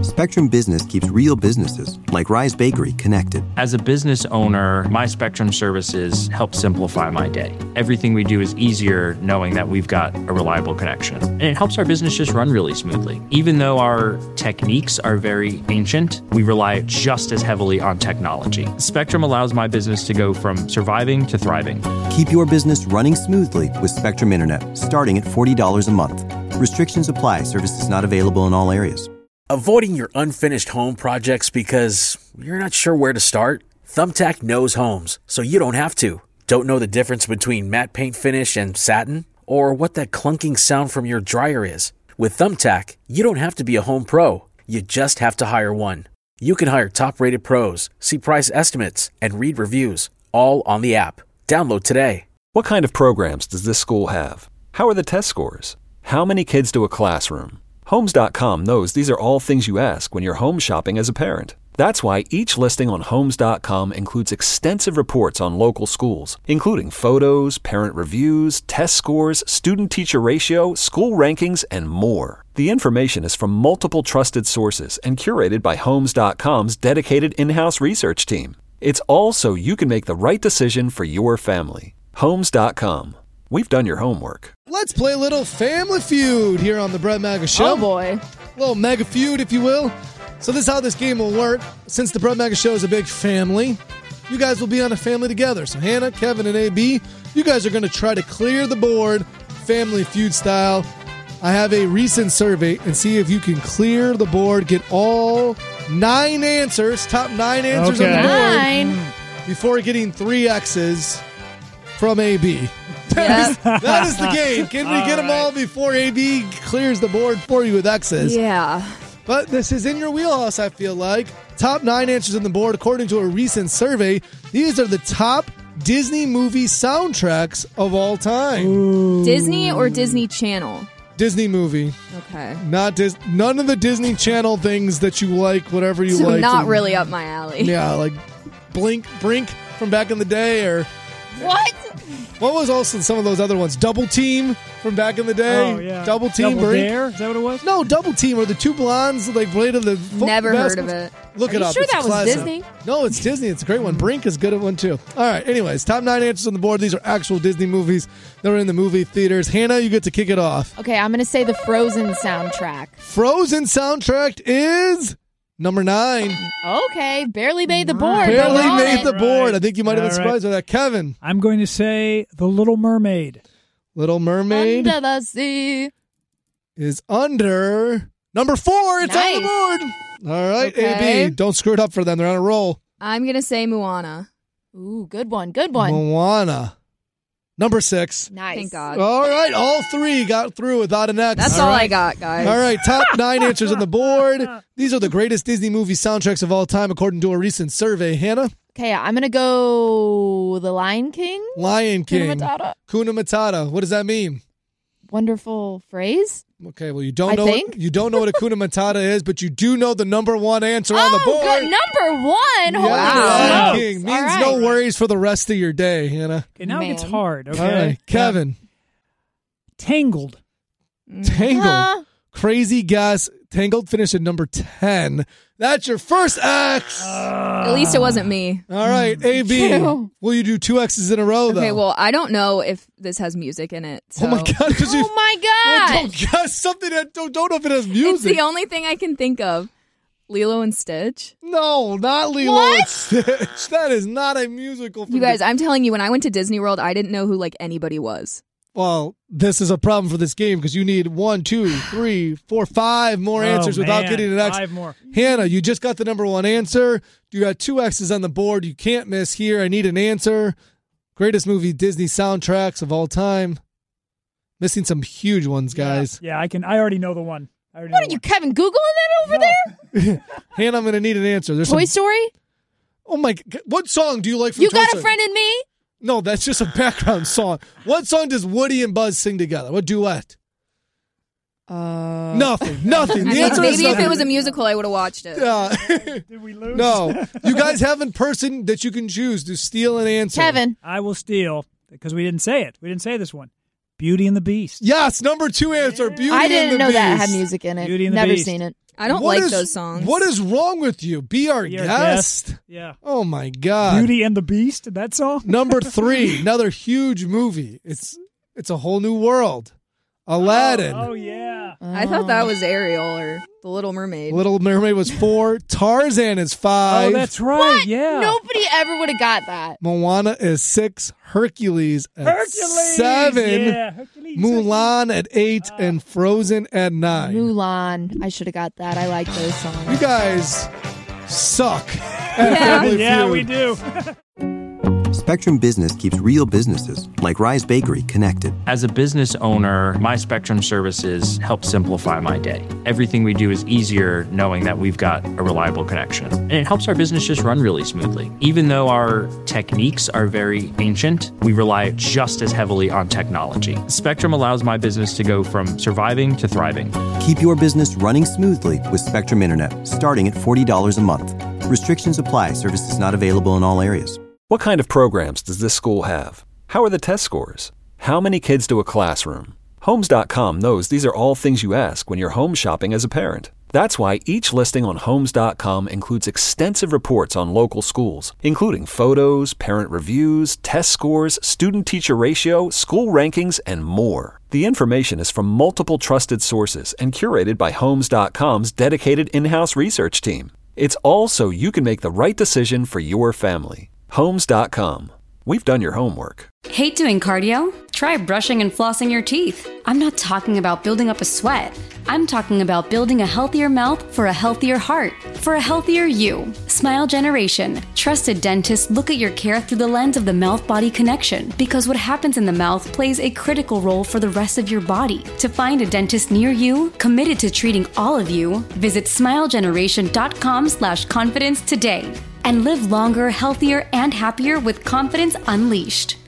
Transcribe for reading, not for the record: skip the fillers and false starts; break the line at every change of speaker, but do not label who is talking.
Spectrum Business keeps real businesses, like Rise Bakery, connected.
As a business owner, my Spectrum services help simplify my day. Everything we do is easier knowing that we've got a reliable connection. And it helps our business just run really smoothly. Even though our techniques are very ancient, we rely just as heavily on technology. Spectrum allows my business to go from surviving to thriving.
Keep your business running smoothly with Spectrum Internet, starting at $40 a month. Restrictions apply. Services not available in all areas.
Avoiding your unfinished home projects because you're not sure where to start? Thumbtack knows homes, so you don't have to. Don't know the difference between matte paint finish and satin? Or what that clunking sound from your dryer is? With Thumbtack, you don't have to be a home pro. You just have to hire one. You can hire top-rated pros, see price estimates, and read reviews, all on the app. Download today.
What kind of programs does this school have? How are the test scores? How many kids do a classroom? Homes.com knows these are all things you ask when you're home shopping as a parent. That's why each listing on Homes.com includes extensive reports on local schools, including photos, parent reviews, test scores, student-teacher ratio, school rankings, and more. The information is from multiple trusted sources and curated by Homes.com's dedicated in-house research team. It's all so you can make the right decision for your family. Homes.com. We've done your homework.
Let's play a little Family Feud here on the Brett Maga Show.
Oh, boy.
A little Mega Feud, if you will. So this is how this game will work. Since the Brett Maga Show is a big family, you guys will be on a family together. So Hannah, Kevin, and AB, you guys are going to try to clear the board Family Feud style. I have a recent survey and see if you can clear the board, get all 9 answers, top 9 answers on the board before getting 3 X's from AB. That is the game. Can we get them all before AB clears the board for you with X's?
Yeah.
But this is in your wheelhouse, I feel like. Top 9 answers on the board, according to a recent survey. These are the top Disney movie soundtracks of all time.
Ooh. Disney or Disney Channel?
Disney movie.
Okay.
None of the Disney Channel things that you like, whatever you like.
Not really up my alley.
Yeah, like Brink from back in the day, or...
What?
What was also some of those other ones? Double Team from back in the day.
Oh, yeah.
Double Team.
Double Dare? Is that what it was?
No, Double Team, where the two blondes like played in the
Never heard of it.
Look it up.
Sure,
it's
that was
classic.
Disney?
No, it's Disney. It's a great one. Brink is good at one too. All right. Anyways, top 9 answers on the board. These are actual Disney movies that are in the movie theaters. Hannah, you get to kick it off.
Okay, I'm going to say the Frozen soundtrack.
Frozen soundtrack is number 9.
Okay, barely made the board.
Barely made the board. I think you might have been
All
surprised by that. Kevin.
I'm going to say The Little Mermaid.
Little Mermaid
Under the sea
is under number 4. It's on the board. All right,
Okay.
AB, don't screw it up for them. They're on a roll.
I'm going to say Moana. Ooh, good one. Good one.
Moana. Number 6.
Nice. Thank God.
All right, all 3 got through without an X.
That's all I got, guys.
All right, top 9 answers on the board. These are the greatest Disney movie soundtracks of all time, according to a recent survey. Hannah?
Okay, I'm going to go The Lion King.
Lion King.
Hakuna Matata.
Hakuna Matata. What does that mean?
Wonderful phrase.
Okay, well, you don't know what Hakuna Matata is, but you do know the number 1 answer on the board.
Good. Number 1.
Yeah,
Wow.
Lion King. Means no worries for the rest of your day, Hannah.
Okay, now it gets hard. Okay.
All right, Kevin.
Tangled.
Tangled. Crazy guess. Tangled finished at number 10. That's your first X.
At least it wasn't me.
All right, AB.
True.
Will you do 2 X's in a row, though?
Okay, well, I don't know if this has music in it. So.
Oh, my God.
Oh, my God.
Don't guess something that don't know if it has music.
It's the only thing I can think of. Lilo and Stitch?
No, not Lilo and Stitch. That is not a musical.
You guys, I'm telling you, when I went to Disney World, I didn't know who, anybody was.
Well, this is a problem for this game because you need 1, 2, 3, 4, 5 more answers without getting an X.
5 more.
Hannah, you just got the number 1 answer. You got 2 X's on the board. You can't miss here. I need an answer. Greatest movie Disney soundtracks of all time. Missing some huge ones, guys.
Yeah, I already know the one.
What are you, Kevin, Googling that over there?
Hannah, I'm going to need an answer. There's
Toy Story?
Oh, my God. What song do you like from
You
Toy
Got
Story?
a Friend in Me?
No, that's just a background song. What song does Woody and Buzz sing together? What duet? Nothing. The answer is
maybe if
nothing.
it was a musical, I would have watched it.
Did we lose?
No. You guys have a person that you can choose to steal an answer.
Kevin.
I will steal because we didn't say it. We didn't say this one. Beauty and the Beast.
Yes, number 2 answer. Beauty
I
and
didn't
the
know
Beast.
that had music in it.
Beauty and the
Never
Beast.
seen it. I don't like those songs.
What is wrong with you? Be our guest.
Yeah.
Oh my God.
Beauty and the Beast, that song?
Number 3, another huge movie. It's a whole new world. Aladdin.
Oh yeah.
I thought that was Ariel or The Little Mermaid.
Little Mermaid was 4. Tarzan is 5.
Oh, that's right.
What?
Yeah.
Nobody ever would have got that.
Moana is 6. Hercules at 7.
Yeah, Hercules.
Mulan at 8 and Frozen at 9.
Mulan. I should have got that. I like those songs.
You guys suck at Family
Yeah,
Feud.
we do.
Spectrum Business keeps real businesses, like Rise Bakery, connected.
As a business owner, my Spectrum services help simplify my day. Everything we do is easier knowing that we've got a reliable connection. And it helps our business just run really smoothly. Even though our techniques are very ancient, we rely just as heavily on technology. Spectrum allows my business to go from surviving to thriving.
Keep your business running smoothly with Spectrum Internet, starting at $40 a month. Restrictions apply. Services not available in all areas.
What kind of programs does this school have? How are the test scores? How many kids do a classroom? Homes.com knows these are all things you ask when you're home shopping as a parent. That's why each listing on Homes.com includes extensive reports on local schools, including photos, parent reviews, test scores, student-teacher ratio, school rankings, and more. The information is from multiple trusted sources and curated by Homes.com's dedicated in-house research team. It's all so you can make the right decision for your family. Homes.com. We've done your homework.
Hate doing cardio? Try brushing and flossing your teeth. I'm not talking about building up a sweat. I'm talking about building a healthier mouth for a healthier heart, for a healthier you. Smile Generation. Trusted dentists look at your care through the lens of the mouth-body connection, because what happens in the mouth plays a critical role for the rest of your body. To find a dentist near you, committed to treating all of you, visit smilegeneration.com/confidence today. And live longer, healthier, and happier with confidence unleashed.